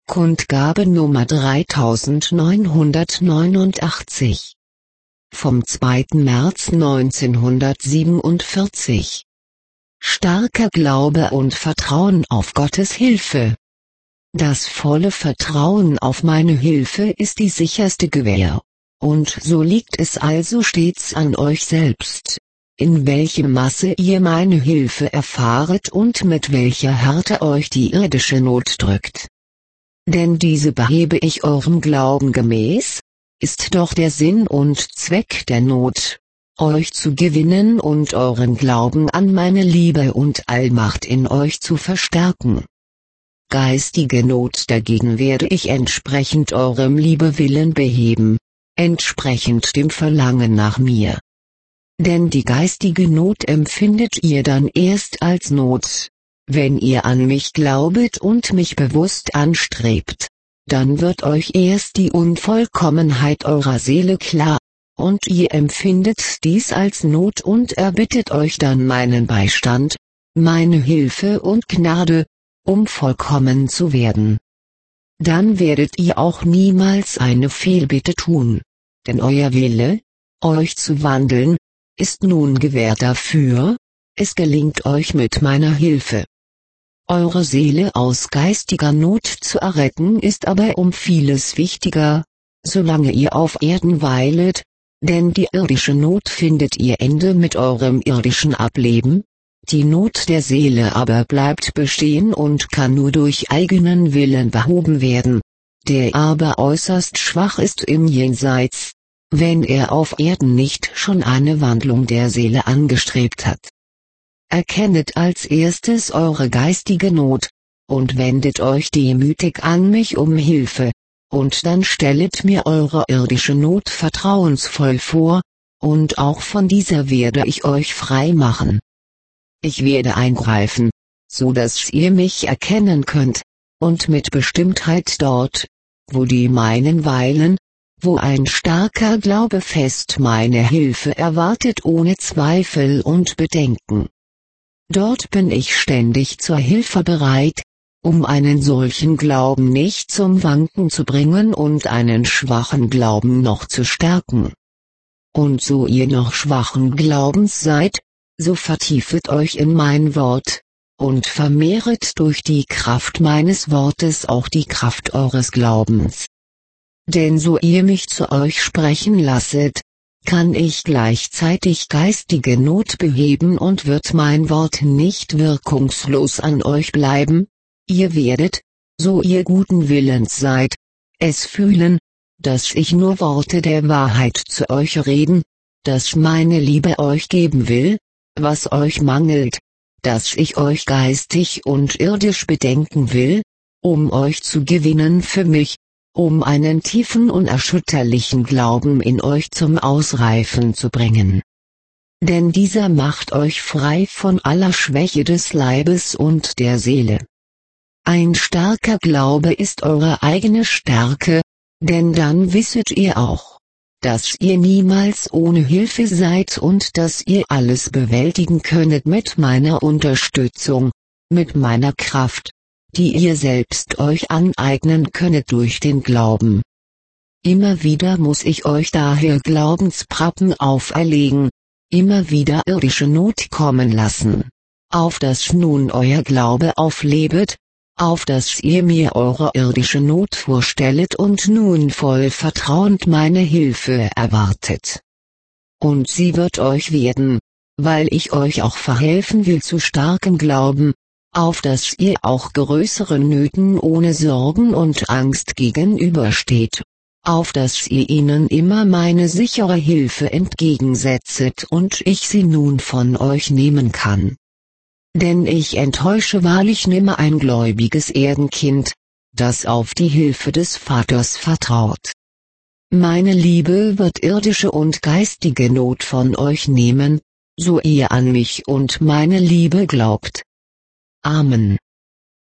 Kundgabe Nummer 3989 vom 2. März 1947. Starker Glaube und Vertrauen auf Gottes Hilfe. Das volle Vertrauen auf meine Hilfe ist die sicherste Gewähr. Und so liegt es also stets an euch selbst, in welchem Maße ihr meine Hilfe erfahret und mit welcher Härte euch die irdische Not drückt. Denn diese behebe ich eurem Glauben gemäß, ist doch der Sinn und Zweck der Not, euch zu gewinnen und euren Glauben an meine Liebe und Allmacht in euch zu verstärken. Geistige Not dagegen werde ich entsprechend eurem Liebewillen beheben, entsprechend dem Verlangen nach mir. Denn die geistige Not empfindet ihr dann erst als Not, wenn ihr an mich glaubet und mich bewusst anstrebt, dann wird euch erst die Unvollkommenheit eurer Seele klar, und ihr empfindet dies als Not und erbittet euch dann meinen Beistand, meine Hilfe und Gnade, um vollkommen zu werden. Dann werdet ihr auch niemals eine Fehlbitte tun, denn euer Wille, euch zu wandeln, ist nun Gewähr dafür, es gelingt euch mit meiner Hilfe. Eure Seele aus geistiger Not zu erretten ist aber um vieles wichtiger, solange ihr auf Erden weilet, denn die irdische Not findet ihr Ende mit eurem irdischen Ableben, die Not der Seele aber bleibt bestehen und kann nur durch eigenen Willen behoben werden, der aber äußerst schwach ist im Jenseits, wenn er auf Erden nicht schon eine Wandlung der Seele angestrebt hat. Erkennet als erstes eure geistige Not, und wendet euch demütig an mich um Hilfe, und dann stellet mir eure irdische Not vertrauensvoll vor, und auch von dieser werde ich euch frei machen. Ich werde eingreifen, so dass ihr mich erkennen könnt, und mit Bestimmtheit dort, wo die meinen weilen, wo ein starker Glaube fest meine Hilfe erwartet ohne Zweifel und Bedenken. Dort bin ich ständig zur Hilfe bereit, um einen solchen Glauben nicht zum Wanken zu bringen und einen schwachen Glauben noch zu stärken. Und so ihr noch schwachen Glaubens seid, so vertiefet euch in mein Wort, und vermehret durch die Kraft meines Wortes auch die Kraft eures Glaubens. Denn so ihr mich zu euch sprechen lasset, kann ich gleichzeitig geistige Not beheben und wird mein Wort nicht wirkungslos an euch bleiben, ihr werdet, so ihr guten Willens seid, es fühlen, dass ich nur Worte der Wahrheit zu euch reden, dass meine Liebe euch geben will, was euch mangelt, dass ich euch geistig und irdisch bedenken will, um euch zu gewinnen für mich, um einen tiefen unerschütterlichen Glauben in euch zum Ausreifen zu bringen. Denn dieser macht euch frei von aller Schwäche des Leibes und der Seele. Ein starker Glaube ist eure eigene Stärke, denn dann wisset ihr auch, dass ihr niemals ohne Hilfe seid und dass ihr alles bewältigen könnet mit meiner Unterstützung, mit meiner Kraft, die ihr selbst euch aneignen könnet durch den Glauben. Immer wieder muss ich euch daher Glaubensprappen auferlegen, immer wieder irdische Not kommen lassen, auf dass nun euer Glaube auflebet, auf dass ihr mir eure irdische Not vorstellet und nun voll vertrauend meine Hilfe erwartet. Und sie wird euch werden, weil ich euch auch verhelfen will zu starkem Glauben, auf dass ihr auch größeren Nöten ohne Sorgen und Angst gegenübersteht, auf dass ihr ihnen immer meine sichere Hilfe entgegensetzet und ich sie nun von euch nehmen kann. Denn ich enttäusche wahrlich nimmer ein gläubiges Erdenkind, das auf die Hilfe des Vaters vertraut. Meine Liebe wird irdische und geistige Not von euch nehmen, so ihr an mich und meine Liebe glaubt. Amen.